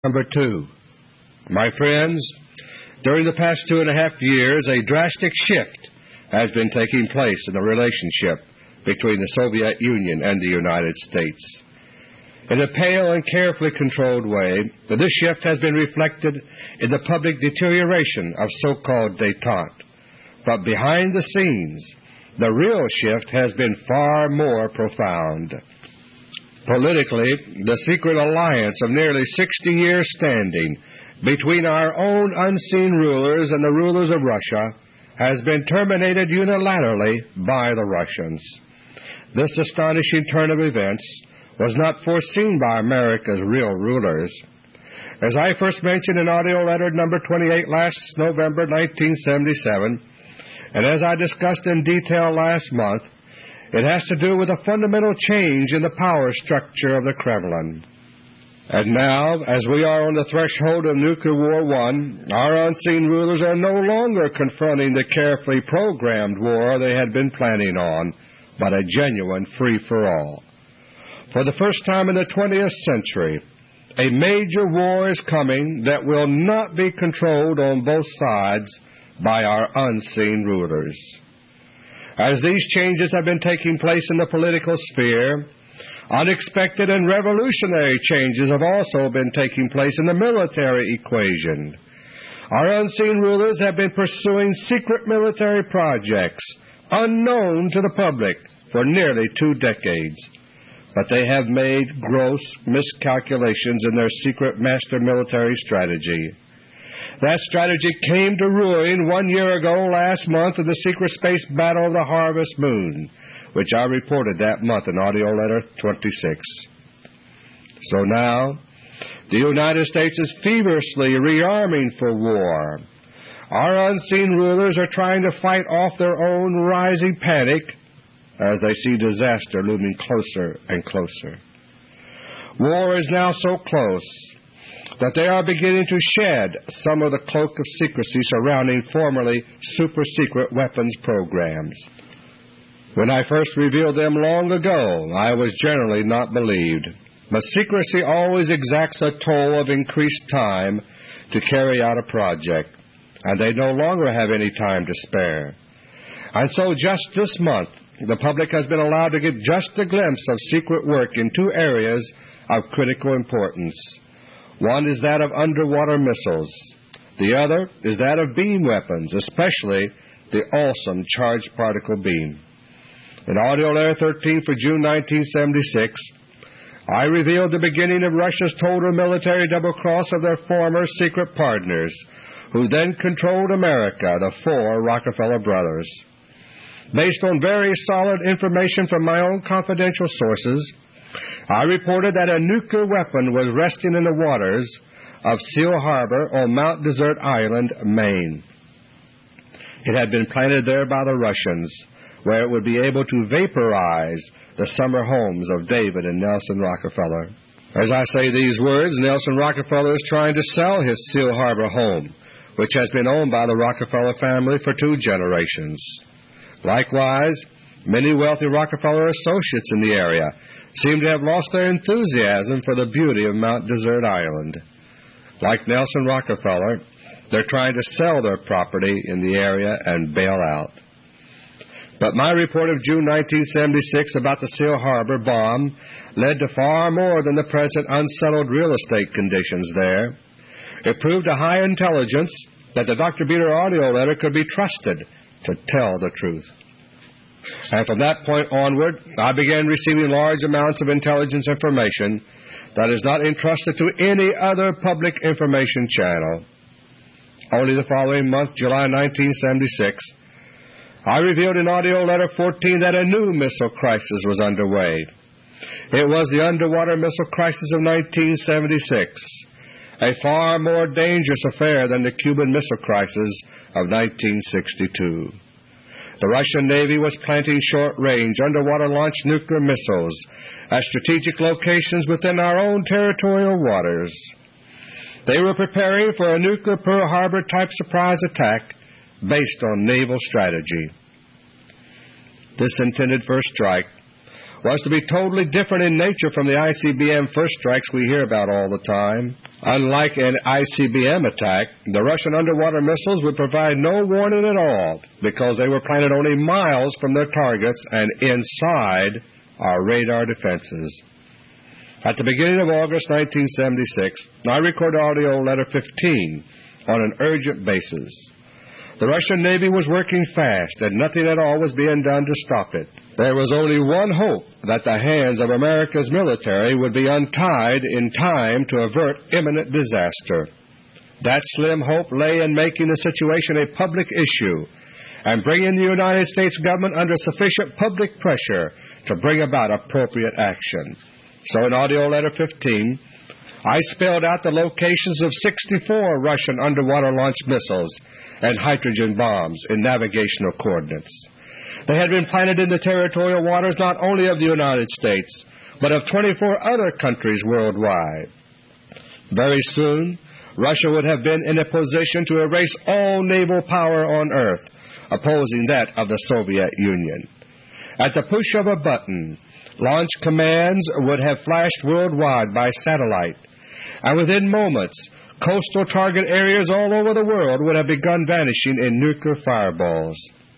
Number 2. My friends, during the past 2.5 years, a drastic shift has been taking place in the relationship between the Soviet Union and the United States. In a pale and carefully controlled way, this shift has been reflected in the public deterioration of so-called détente. But behind the scenes, the real shift has been far more profound. Politically, the secret alliance of nearly 60 years standing between our own unseen rulers and the rulers of Russia has been terminated unilaterally by the Russians. This astonishing turn of events was not foreseen by America's real rulers. As I first mentioned in AUDIO LETTER number 28 last November 1977, and as I discussed in detail last month, it has to do with a fundamental change in the power structure of the Kremlin. And now, as we are on the threshold of Nuclear War I, our unseen rulers are no longer confronting the carefully programmed war they had been planning on, but a genuine free-for-all. For the first time in the 20th century, a major war is coming that will not be controlled on both sides by our unseen rulers. As these changes have been taking place in the political sphere, unexpected and revolutionary changes have also been taking place in the military equation. Our unseen rulers have been pursuing secret military projects unknown to the public for nearly 2 decades. But they have made gross miscalculations in their secret master military strategy. That strategy came to ruin 1 year ago last month in the secret space battle of the Harvest Moon, which I reported that month in AUDIO LETTER 26. So now, the United States is feverishly rearming for war. Our unseen rulers are trying to fight off their own rising panic as they see disaster looming closer and closer. War is now so close that they are beginning to shed some of the cloak of secrecy surrounding formerly super-secret weapons programs. When I first revealed them long ago, I was generally not believed. But secrecy always exacts a toll of increased time to carry out a project, and they no longer have any time to spare. And so just this month, the public has been allowed to get just a glimpse of secret work in 2 areas of critical importance. One is that of underwater missiles. The other is that of beam weapons, especially the awesome charged particle beam. In AUDIO LETTER 13 for June 1976, I revealed the beginning of Russia's total military double-cross of their former secret partners, who then controlled America, the 4 Rockefeller brothers. Based on very solid information from my own confidential sources, I reported that a nuclear weapon was resting in the waters of Seal Harbor on Mount Desert Island, Maine. It had been planted there by the Russians, where it would be able to vaporize the summer homes of David and Nelson Rockefeller. As I say these words, Nelson Rockefeller is trying to sell his Seal Harbor home, which has been owned by the Rockefeller family for 2 generations. Likewise, many wealthy Rockefeller associates in the area seem to have lost their enthusiasm for the beauty of Mount Desert Island. Like Nelson Rockefeller, they're trying to sell their property in the area and bail out. But my report of June 1976 about the Seal Harbor bomb led to far more than the present unsettled real estate conditions there. It proved to high intelligence that the Dr. Beter AUDIO letter could be trusted to tell the truth. And from that point onward, I began receiving large amounts of intelligence information that is not entrusted to any other public information channel. Only the following month, July 1976, I revealed in AUDIO LETTER 14 that a new missile crisis was underway. It was the underwater missile crisis of 1976, a far more dangerous affair than the Cuban Missile Crisis of 1962. The Russian Navy was planting short-range, underwater-launched nuclear missiles at strategic locations within our own territorial waters. They were preparing for a nuclear Pearl Harbor-type surprise attack based on naval strategy. This intended first strike was to be totally different in nature from the ICBM first strikes we hear about all the time. Unlike an ICBM attack, the Russian underwater missiles would provide no warning at all because they were planted only miles from their targets and inside our radar defenses. At the beginning of August 1976, I recorded audio letter 15 on an urgent basis. The Russian Navy was working fast, and nothing at all was being done to stop it. There was only one hope, that the hands of America's military would be untied in time to avert imminent disaster. That slim hope lay in making the situation a public issue and bringing the United States government under sufficient public pressure to bring about appropriate action. So in audio letter 15, I spelled out the locations of 64 Russian underwater launched missiles and hydrogen bombs in navigational coordinates. They had been planted in the territorial waters not only of the United States, but of 24 other countries worldwide. Very soon, Russia would have been in a position to erase all naval power on Earth, opposing that of the Soviet Union. At the push of a button, launch commands would have flashed worldwide by satellite, and within moments, coastal target areas all over the world would have begun vanishing in nuclear fireballs.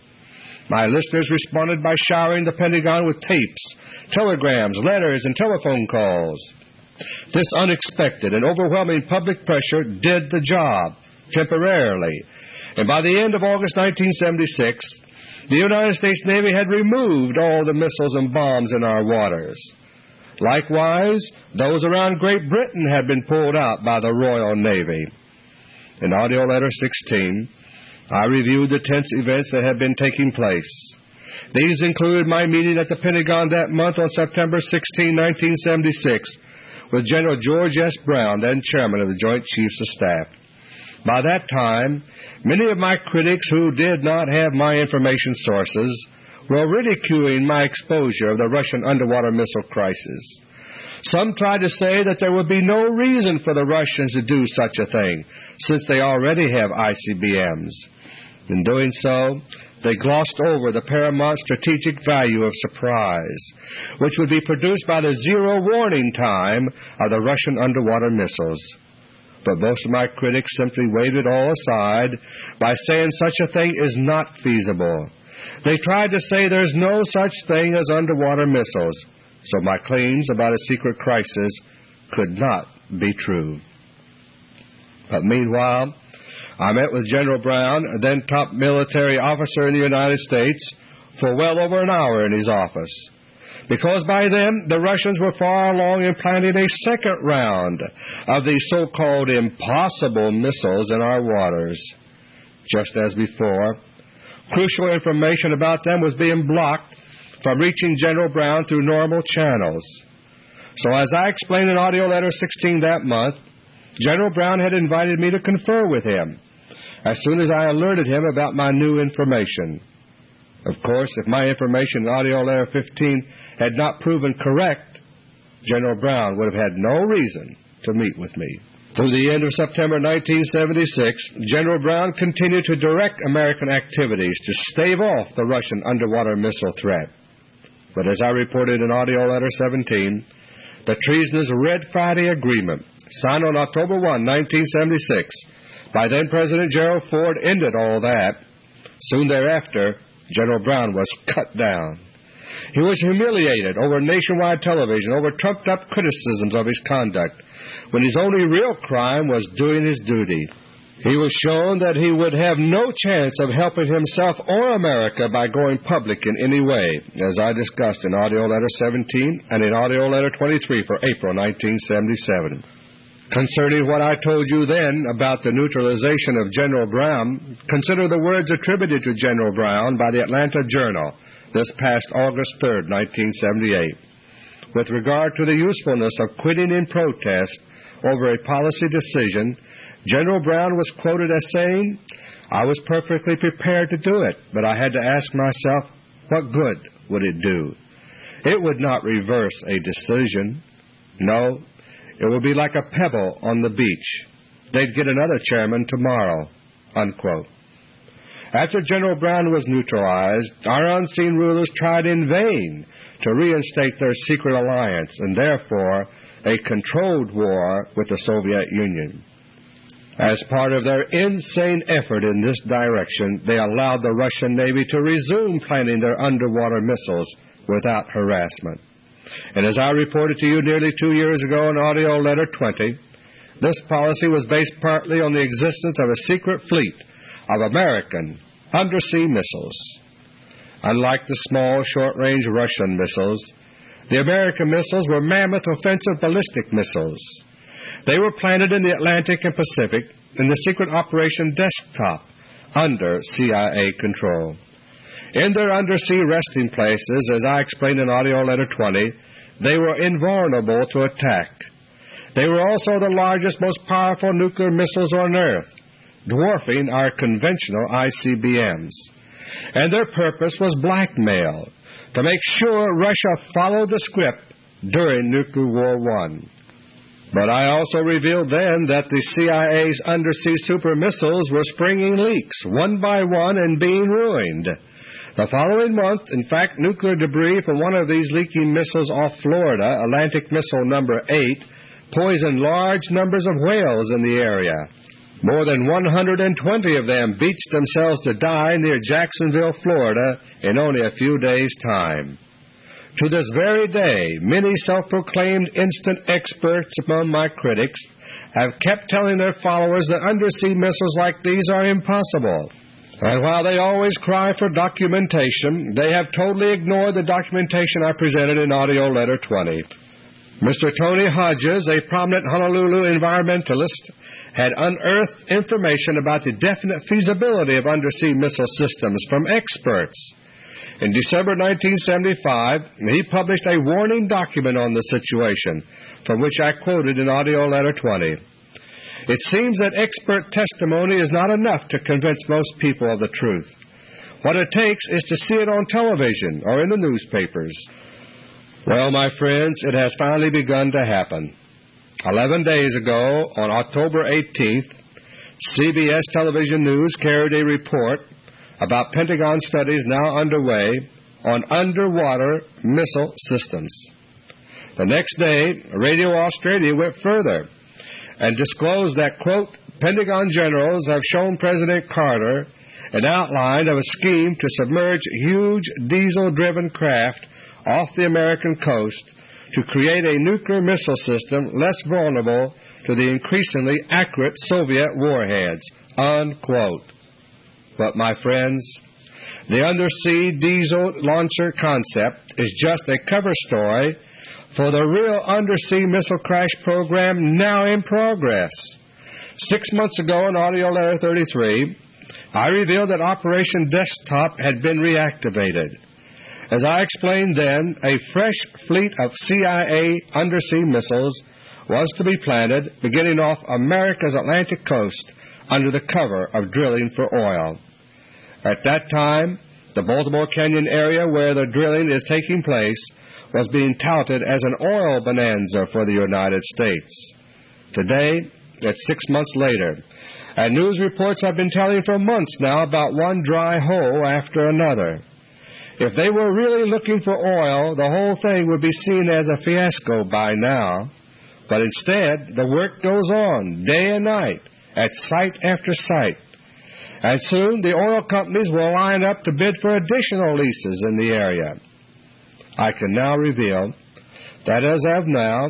My listeners responded by showering the Pentagon with tapes, telegrams, letters, and telephone calls. This unexpected and overwhelming public pressure did the job, temporarily, and by the end of August 1976, the United States Navy had removed all the missiles and bombs in our waters. Likewise, those around Great Britain had been pulled out by the Royal Navy. In audio letter 16, I reviewed the tense events that had been taking place. These included my meeting at the Pentagon that month on September 16, 1976, with General George S. Brown, then Chairman of the Joint Chiefs of Staff. By that time, many of my critics who did not have my information sources were ridiculing my exposure of the Russian underwater missile crisis. Some tried to say that there would be no reason for the Russians to do such a thing, since they already have ICBMs. In doing so, they glossed over the paramount strategic value of surprise, which would be produced by the zero warning time of the Russian underwater missiles. But most of my critics simply waved it all aside by saying such a thing is not feasible. They tried to say there's no such thing as underwater missiles, so my claims about a secret crisis could not be true. But meanwhile, I met with General Brown, a then top military officer in the United States, for well over an hour in his office, because by then the Russians were far along in planning a second round of these so-called impossible missiles in our waters. Just as before, crucial information about them was being blocked from reaching General Brown through normal channels. So as I explained in audio letter 16 that month, General Brown had invited me to confer with him as soon as I alerted him about my new information. Of course, if my information in audio letter 15 had not proven correct, General Brown would have had no reason to meet with me. Through the end of September 1976, General Brown continued to direct American activities to stave off the Russian underwater missile threat. But as I reported in audio letter 17, the treasonous Red Friday Agreement, signed on October 1, 1976, by then-President Gerald Ford, ended all that. Soon thereafter, General Brown was cut down. He was humiliated over nationwide television over trumped-up criticisms of his conduct, when his only real crime was doing his duty. He was shown that he would have no chance of helping himself or America by going public in any way, as I discussed in audio letter 17 and in audio letter 23 for April 1977. Concerning what I told you then about the neutralization of General Brown, consider the words attributed to General Brown by the Atlanta Journal this past August 3, 1978. With regard to the usefulness of quitting in protest over a policy decision, General Brown was quoted as saying, "I was perfectly prepared to do it, but I had to ask myself, what good would it do? It would not reverse a decision. No, it would be like a pebble on the beach. They'd get another chairman tomorrow." Unquote. After General Brown was neutralized, our unseen rulers tried in vain to reinstate their secret alliance and therefore a controlled war with the Soviet Union. As part of their insane effort in this direction, they allowed the Russian Navy to resume planning their underwater missiles without harassment. And as I reported to you nearly 2 years ago in AUDIO LETTER 20, this policy was based partly on the existence of a secret fleet of American undersea missiles. Unlike the small, short-range Russian missiles, the American missiles were mammoth offensive ballistic missiles. They were planted in the Atlantic and Pacific in the secret operation Desktop under CIA control. In their undersea resting places, as I explained in AUDIO LETTER 20, they were invulnerable to attack. They were also the largest, most powerful nuclear missiles on Earth, dwarfing our conventional ICBMs. And their purpose was blackmail, to make sure Russia followed the script during Nuclear War I. But I also revealed then that the CIA's undersea super missiles were springing leaks, one by one, and being ruined. The following month, in fact, nuclear debris from one of these leaking missiles off Florida, Atlantic Missile Number 8, poisoned large numbers of whales in the area. More than 120 of them beached themselves to die near Jacksonville, Florida, in only a few days' time. To this very day, many self-proclaimed instant experts among my critics have kept telling their followers that undersea missiles like these are impossible. And while they always cry for documentation, they have totally ignored the documentation I presented in AUDIO LETTER 20. Mr. Tony Hodges, a prominent Honolulu environmentalist, had unearthed information about the definite feasibility of undersea missile systems from experts. In December 1975, he published a warning document on the situation, from which I quoted in AUDIO LETTER 20. It seems that expert testimony is not enough to convince most people of the truth. What it takes is to see it on television or in the newspapers. Well, my friends, it has finally begun to happen. 11 days ago, on October 18th, CBS Television News carried a report about Pentagon studies now underway on underwater missile systems. The next day, Radio Australia went further and disclosed that, quote, Pentagon generals have shown President Carter an outline of a scheme to submerge huge diesel-driven craft off the American coast to create a nuclear missile system less vulnerable to the increasingly accurate Soviet warheads, unquote. But, my friends, the undersea diesel launcher concept is just a cover story for the real undersea missile crash program now in progress. 6 months ago in AUDIO LETTER 33, I revealed that Operation Desktop had been reactivated. As I explained then, a fresh fleet of CIA undersea missiles was to be planted beginning off America's Atlantic coast under the cover of drilling for oil. At that time, the Baltimore Canyon area where the drilling is taking place was being touted as an oil bonanza for the United States. Today, it's 6 months later, and news reports have been telling for months now about one dry hole after another. If they were really looking for oil, the whole thing would be seen as a fiasco by now. But instead, the work goes on day and night at site after site. And soon the oil companies will line up to bid for additional leases in the area. I can now reveal that as of now,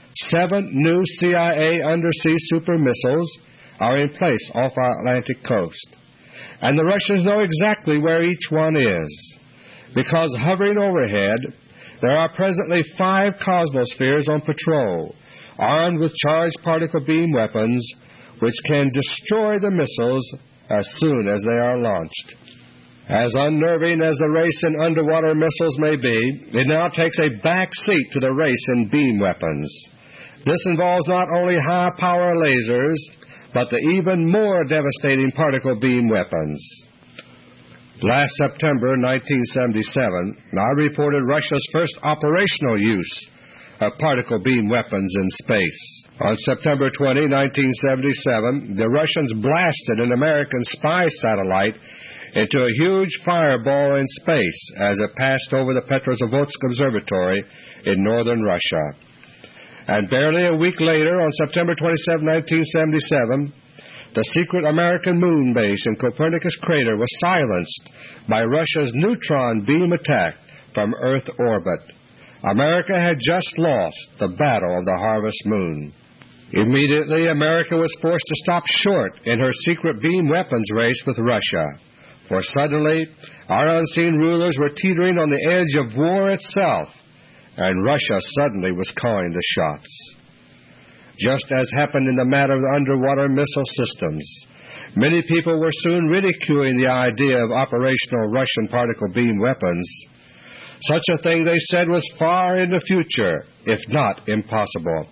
7 new CIA undersea super missiles are in place off our Atlantic coast. And the Russians know exactly where each one is, because hovering overhead, there are presently 5 Cosmospheres on patrol, armed with charged particle beam weapons, which can destroy the missiles as soon as they are launched. As unnerving as the race in underwater missiles may be, it now takes a back seat to the race in beam weapons. This involves not only high-power lasers, but the even more devastating particle beam weapons. Last September 1977, I reported Russia's first operational use of particle beam weapons in space. On September 20, 1977, the Russians blasted an American spy satellite into a huge fireball in space as it passed over the Petrozavodsk Observatory in northern Russia. And barely a week later, on September 27, 1977, the secret American moon base in Copernicus crater was silenced by Russia's neutron beam attack from Earth orbit. America had just lost the Battle of the Harvest Moon. Immediately, America was forced to stop short in her secret beam weapons race with Russia, for suddenly our unseen rulers were teetering on the edge of war itself, and Russia suddenly was calling the shots. Just as happened in the matter of the underwater missile systems, many people were soon ridiculing the idea of operational Russian particle beam weapons. Such a thing, they said, was far in the future, if not impossible.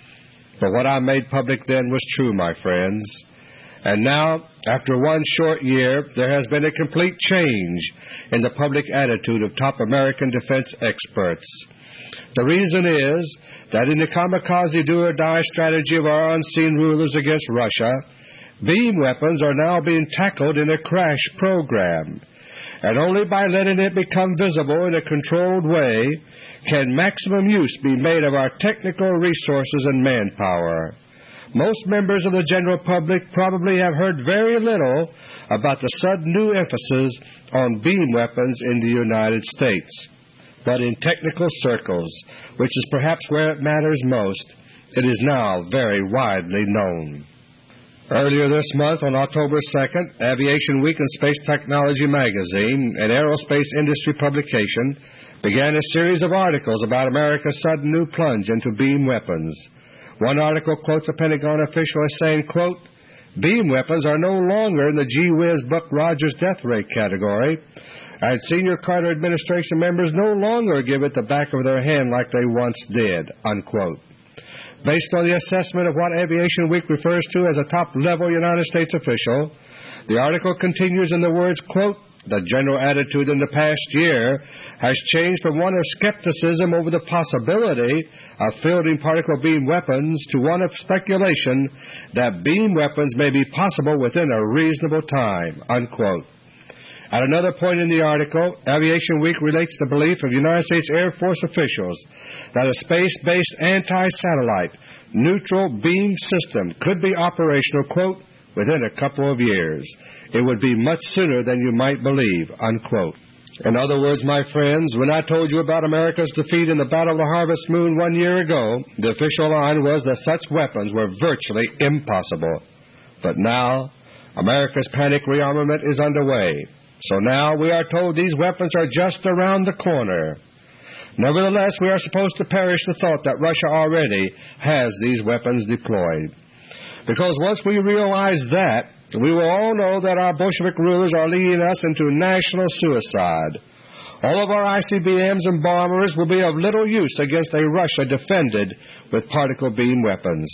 But what I made public then was true, my friends. And now, after one short year, there has been a complete change in the public attitude of top American defense experts. The reason is that in the kamikaze do-or-die strategy of our unseen rulers against Russia, beam weapons are now being tackled in a crash program. And only by letting it become visible in a controlled way can maximum use be made of our technical resources and manpower. Most members of the general public probably have heard very little about the sudden new emphasis on beam weapons in the United States. But in technical circles, which is perhaps where it matters most, it is now very widely known. Earlier this month, on October 2nd, Aviation Week and Space Technology magazine, an aerospace industry publication, began a series of articles about America's sudden new plunge into beam weapons. One article quotes a Pentagon official as saying, quote, "Beam weapons are no longer in the gee-whiz Buck Rogers death rate category, and senior Carter administration members no longer give it the back of their hand like they once did," unquote. Based on the assessment of what Aviation Week refers to as a top-level United States official, the article continues in the words, quote, "The general attitude in the past year has changed from one of skepticism over the possibility of fielding particle beam weapons to one of speculation that beam weapons may be possible within a reasonable time," unquote. At another point in the article, Aviation Week relates the belief of United States Air Force officials that a space-based anti-satellite neutral beam system could be operational, quote, "within a couple of years. It would be much sooner than you might believe," unquote. In other words, my friends, when I told you about America's defeat in the Battle of the Harvest Moon 1 year ago, the official line was that such weapons were virtually impossible. But now, America's panic rearmament is underway. So now we are told these weapons are just around the corner. Nevertheless, we are supposed to perish the thought that Russia already has these weapons deployed. Because once we realize that, we will all know that our Bolshevik rulers are leading us into national suicide. All of our ICBMs and bombers will be of little use against a Russia defended with particle beam weapons.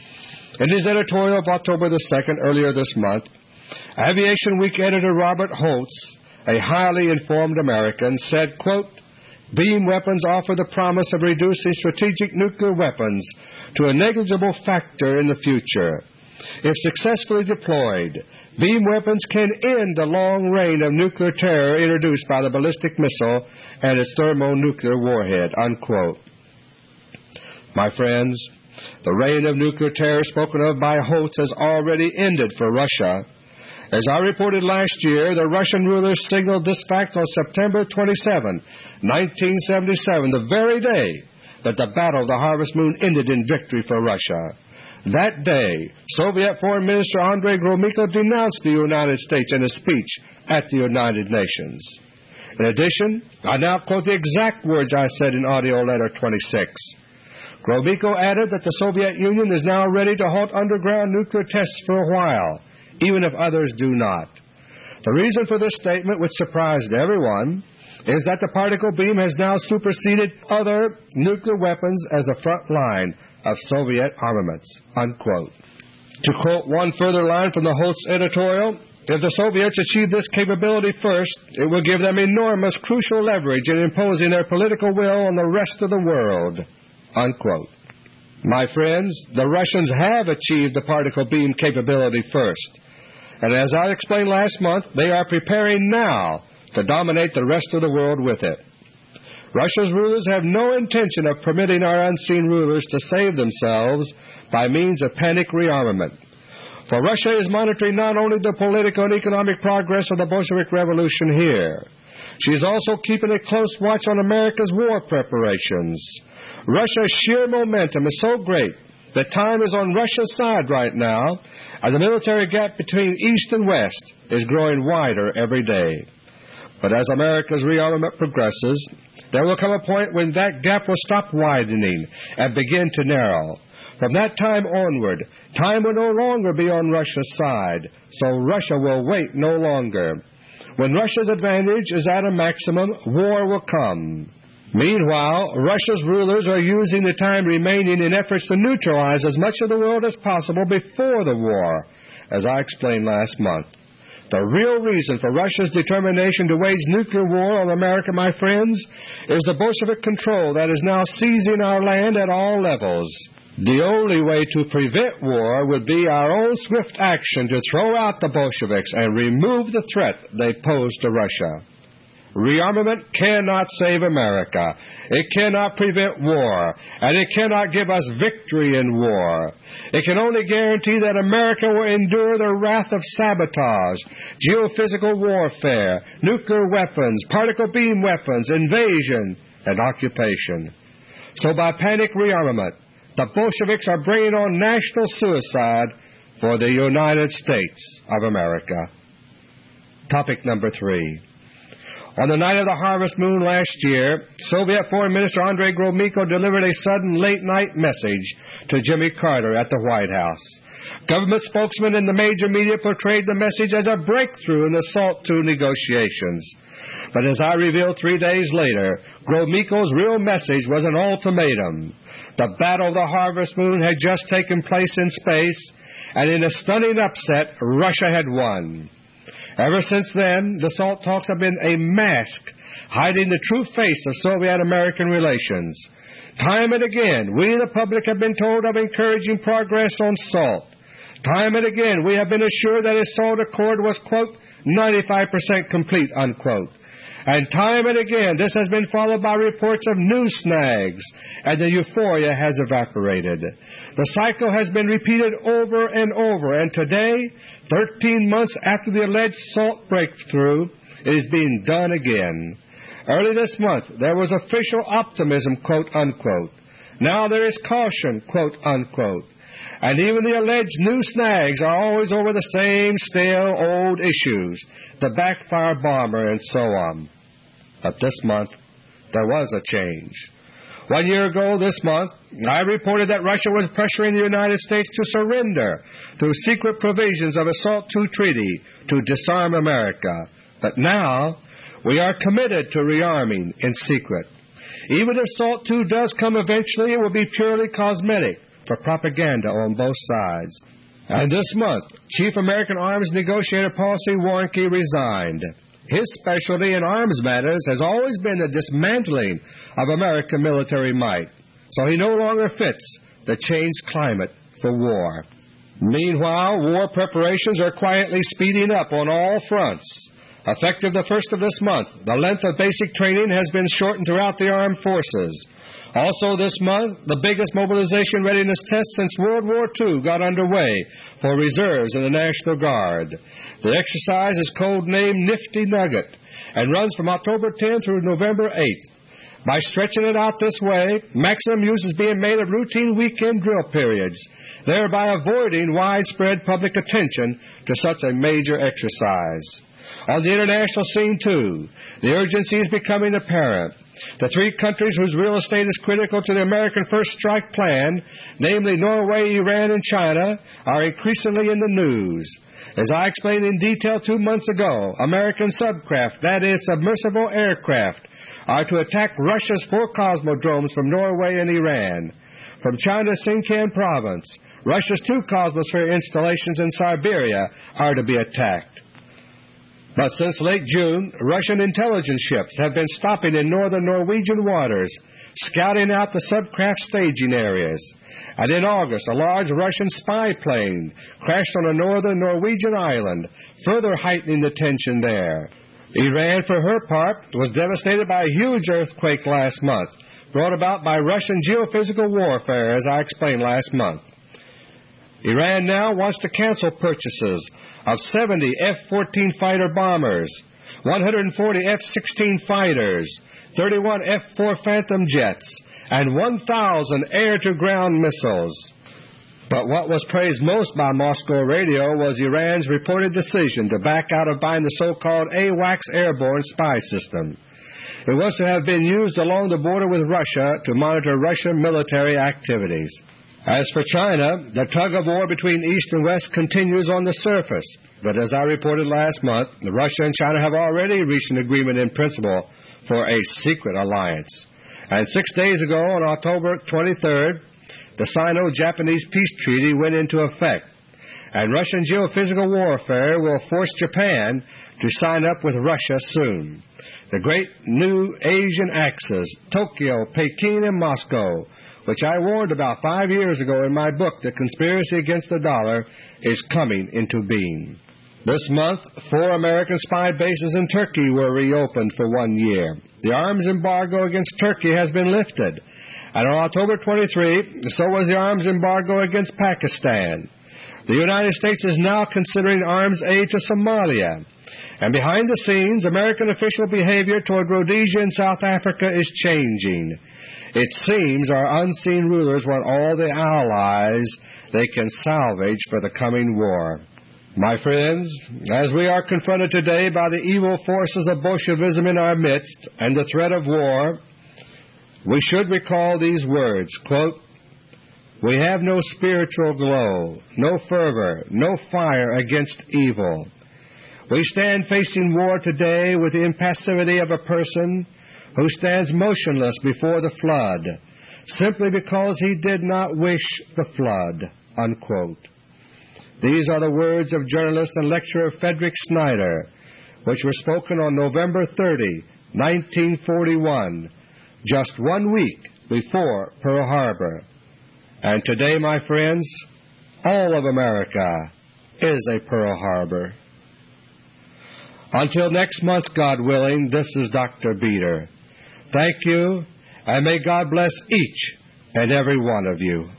In his editorial of October the 2nd, earlier this month, Aviation Week editor Robert Holtz, a highly informed American, said, quote, "Beam weapons offer the promise of reducing strategic nuclear weapons to a negligible factor in the future. If successfully deployed, beam weapons can end the long reign of nuclear terror introduced by the ballistic missile and its thermonuclear warhead," unquote. My friends, the reign of nuclear terror spoken of by Holtz has already ended for Russia. As I reported last year, the Russian rulers signaled this fact on September 27, 1977, the very day that the Battle of the Harvest Moon ended in victory for Russia. That day, Soviet Foreign Minister Andrei Gromyko denounced the United States in a speech at the United Nations. In addition, I now quote the exact words I said in AUDIO LETTER 26. Gromyko added that the Soviet Union is now ready to halt underground nuclear tests for a while, even if others do not. The reason for this statement, which surprised everyone, is that the particle beam has now superseded other nuclear weapons as the front line of Soviet armaments," unquote. To quote one further line from the Holtz editorial, "If the Soviets achieve this capability first, it will give them enormous crucial leverage in imposing their political will on the rest of the world," unquote. My friends, the Russians have achieved the particle beam capability first. And as I explained last month, they are preparing now to dominate the rest of the world with it. Russia's rulers have no intention of permitting our unseen rulers to save themselves by means of panic rearmament. For Russia is monitoring not only the political and economic progress of the Bolshevik Revolution here, she is also keeping a close watch on America's war preparations. Russia's sheer momentum is so great that time is on Russia's side right now, and the military gap between East and West is growing wider every day. But as America's rearmament progresses, there will come a point when that gap will stop widening and begin to narrow. From that time onward, time will no longer be on Russia's side, so Russia will wait no longer. When Russia's advantage is at a maximum, war will come. Meanwhile, Russia's rulers are using the time remaining in efforts to neutralize as much of the world as possible before the war, as I explained last month. The real reason for Russia's determination to wage nuclear war on America, my friends, is the Bolshevik control that is now seizing our land at all levels. The only way to prevent war would be our own swift action to throw out the Bolsheviks and remove the threat they pose to Russia. Rearmament cannot save America. It cannot prevent war, and it cannot give us victory in war. It can only guarantee that America will endure the wrath of sabotage, geophysical warfare, nuclear weapons, particle beam weapons, invasion, and occupation. So by panic rearmament, the Bolsheviks are bringing on national suicide for the United States of America. Topic number 3. On the night of the harvest moon last year, Soviet Foreign Minister Andrei Gromyko delivered a sudden late-night message to Jimmy Carter at the White House. Government spokesmen in the major media portrayed the message as a breakthrough in the SALT II negotiations. But as I revealed 3 days later, Gromyko's real message was an ultimatum. The Battle of the Harvest Moon had just taken place in space, and in a stunning upset, Russia had won. Ever since then, the SALT talks have been a mask hiding the true face of Soviet-American relations. Time and again, we the public have been told of encouraging progress on SALT. Time and again, we have been assured that a SALT accord was, quote, 95% complete, unquote. And time and again, this has been followed by reports of new snags, and the euphoria has evaporated. The cycle has been repeated over and over, and today, 13 months after the alleged SALT breakthrough, it is being done again. Early this month, there was official optimism, quote, unquote. Now there is caution, quote, unquote. And even the alleged new snags are always over the same stale old issues, the backfire bomber and so on. But this month, there was a change. 1 year ago this month, I reported that Russia was pressuring the United States to surrender through secret provisions of a SALT II treaty to disarm America. But now, we are committed to rearming in secret. Even if SALT II does come eventually, it will be purely cosmetic for propaganda on both sides. And this month, Chief American Arms Negotiator Paul C. Warnke resigned. His specialty in arms matters has always been the dismantling of American military might, so he no longer fits the changed climate for war. Meanwhile, war preparations are quietly speeding up on all fronts. Effective the 1st of this month, the length of basic training has been shortened throughout the armed forces. Also this month, the biggest mobilization readiness test since World War II got underway for reserves in the National Guard. The exercise is codenamed Nifty Nugget and runs from October 10 through November 8th. By stretching it out this way, maximum use is being made of routine weekend drill periods, thereby avoiding widespread public attention to such a major exercise. On the international scene, too, the urgency is becoming apparent. The 3 countries whose real estate is critical to the American First Strike Plan, namely Norway, Iran, and China, are increasingly in the news. As I explained in detail 2 months ago, American subcraft, that is, submersible aircraft, are to attack Russia's 4 cosmodromes from Norway and Iran. From China's Sinkiang province, Russia's 2 Cosmosphere installations in Siberia are to be attacked. But since late June, Russian intelligence ships have been stopping in northern Norwegian waters, scouting out the subcraft staging areas. And in August, a large Russian spy plane crashed on a northern Norwegian island, further heightening the tension there. Iran, for her part, was devastated by a huge earthquake last month, brought about by Russian geophysical warfare, as I explained last month. Iran now wants to cancel purchases of 70 F-14 fighter bombers, 140 F-16 fighters, 31 F-4 Phantom jets, and 1,000 air-to-ground missiles. But what was praised most by Moscow radio was Iran's reported decision to back out of buying the so-called AWACS airborne spy system. It was to have been used along the border with Russia to monitor Russian military activities. As for China, the tug-of-war between East and West continues on the surface. But as I reported last month, Russia and China have already reached an agreement in principle for a secret alliance. And 6 days ago, on October 23rd, the Sino-Japanese peace treaty went into effect. And Russian geophysical warfare will force Japan to sign up with Russia soon. The great new Asian axis, Tokyo, Peking, and Moscow, which I warned about 5 years ago in my book, The Conspiracy Against the Dollar, is coming into being. This month, 4 American spy bases in Turkey were reopened for 1 year. The arms embargo against Turkey has been lifted. And on October 23, so was the arms embargo against Pakistan. The United States is now considering arms aid to Somalia. And behind the scenes, American official behavior toward Rhodesia and South Africa is changing. It seems our unseen rulers want all the allies they can salvage for the coming war. My friends, as we are confronted today by the evil forces of Bolshevism in our midst and the threat of war, we should recall these words, quote, "We have no spiritual glow, no fervor, no fire against evil. We stand facing war today with the impassivity of a person who stands motionless before the flood, simply because he did not wish the flood," unquote. These are the words of journalist and lecturer Frederick Snyder, which were spoken on November 30, 1941, just 1 week before Pearl Harbor. And today, my friends, all of America is a Pearl Harbor. Until next month, God willing, this is Dr. Beter. Thank you, and may God bless each and every one of you.